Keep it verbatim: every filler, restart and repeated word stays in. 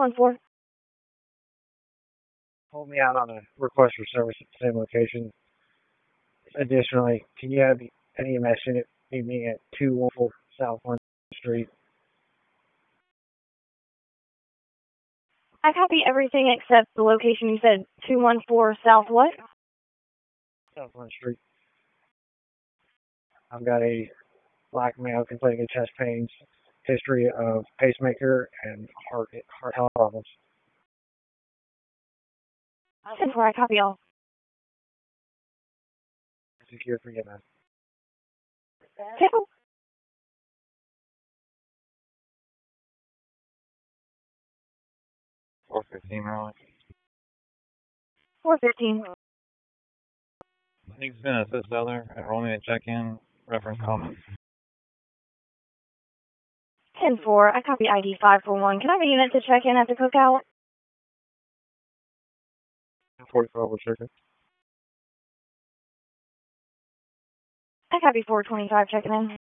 one four. Hold me out on a request for service at the same location. Additionally, can you have any E M S unit meet me at two one four South one Street? I copy everything except the location you said, two one four South what? South one Street. I've got a black male complaining of chest pains, history of pacemaker, and heart heart health problems. ten four, I copy all. Secure for you, man. Pickle? four fifteen, Raleigh. four fifteen. Thanks, been assist other. Enroll me to check in. Reference comments. ten four, I copy I D five four one. Can I have a unit to check in at the cookout? forty-five will check it. I copy four twenty-five checking in.